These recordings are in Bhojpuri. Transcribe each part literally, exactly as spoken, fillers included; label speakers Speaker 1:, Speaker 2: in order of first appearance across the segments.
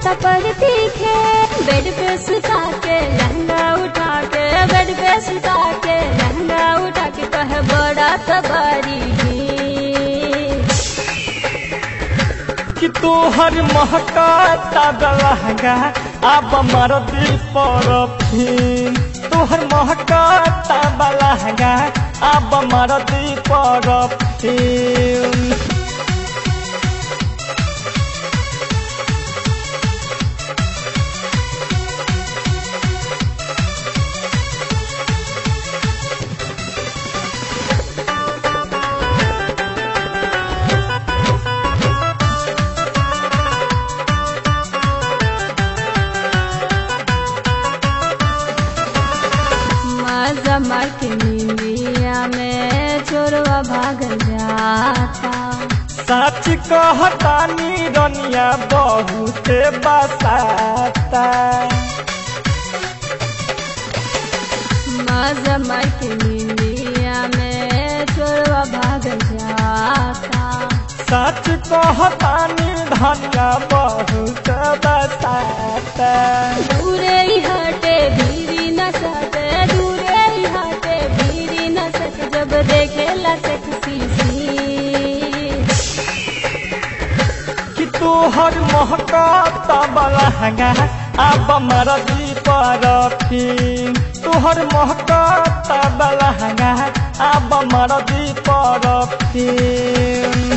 Speaker 1: देता पर तीखे। बेड पे सुता के लहंगा उठा के, बेड पे सुता के लहंगा उठा के कहे बड़ा सवारी
Speaker 2: कि तोहर महकाता लहंगा अब मरदी परफ्यूम। तोहर महकाता लहंगा अब मरदी परफ्यूम।
Speaker 1: मार के नींदिया में चोरवा भाग जाता।
Speaker 2: सच कहतानी रनिया बहुत बसाता।
Speaker 1: मजा मार के नींदिया में चोरवा भाग जाता।
Speaker 2: सच कहतानी धनिया बहुत बसाता।
Speaker 1: दूरे ही हटे भीरी न सटे, दूरे ही हटे भीरी न सटे जब देखेला सेक्सी सी।
Speaker 2: कि तोहर महकाता लहंगा अब मरदी परफ्यूम। तोहर महकाता लहंगा अब मरदी परफ्यूम।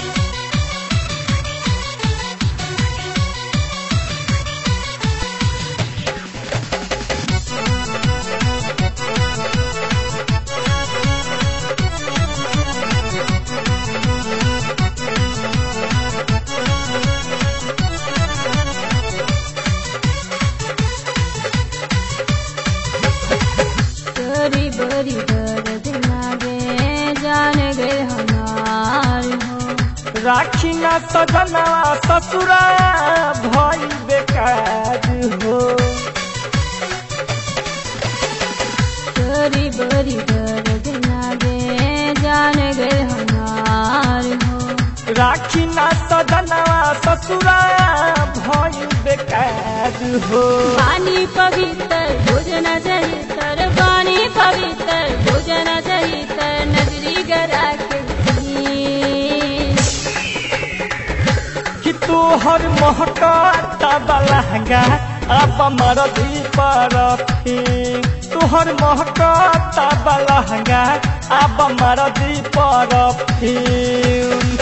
Speaker 1: बड़ी बड़ी दर्द लागे जान गए हमार हो।
Speaker 2: राखी न सजना ससुरा भई बेकार हो।
Speaker 1: बड़ी बड़ी दर्द लागे जान गए हमार हो।
Speaker 2: राखी न सजना ससुरा भई बेकार हो।
Speaker 1: पानी पवित्र भोजन चरित्र, पानी पवित्र भोजन चरित्र नजरी गरा के
Speaker 2: कि तोहर महकाता लहंगा अब मरदी परफ्यूम। तोहर महकाता लहंगा अब मरदी परफ्यूम।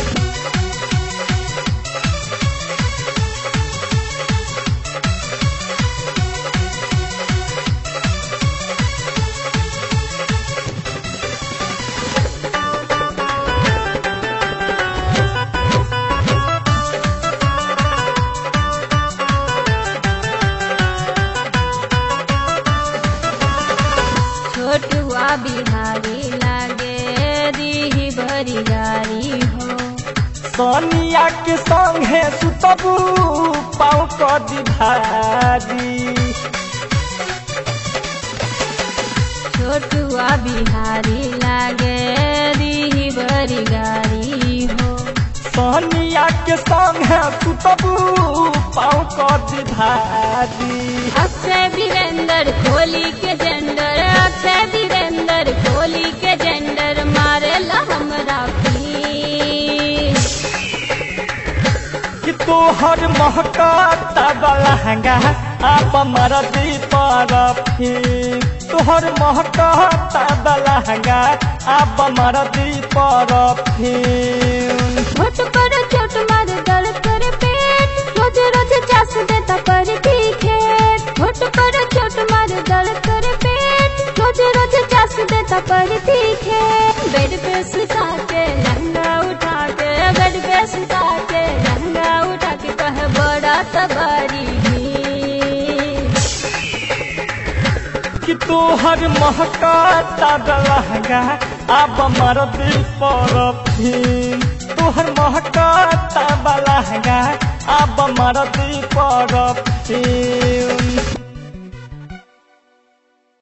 Speaker 1: छोटुआ बिहारी लागे दी बड़ी गारी हो।
Speaker 2: सोनिया के संगे सुतबू पाँव कदी भारी।
Speaker 1: छोटुआ बिहारी लागे दी बड़ी गारी हो।
Speaker 2: सोनिया के संगे सुतबू पाँव कदी भारी।
Speaker 1: अक्षय वीरेंद्र खोली के जेंडर, अक्षय वीरेंद्र खोली के जेंडर मारेला हमरा पीस।
Speaker 2: कि तोहर महकाता लहंगा अब मरदी परफ्यूम। तोहर महकाता लहंगा अब मरदी परफ्यूम।
Speaker 1: होठ पर चोट मार गल कर पेट, रोज रोज चास देता पर तीखे। होठ पर चोट मार गल कर पेट, रोज रोज चास देता पर तीखे। बेड पे सुता के लहंगा उठा के, बेड पे सुता के लहंगा उठा के कहे बड़ा सवारी
Speaker 2: कि तोहर महकाता लहंगा अब मरदी परफ्यूम। तोहर महकाता लहंगा अब मरदी परफ्यूम।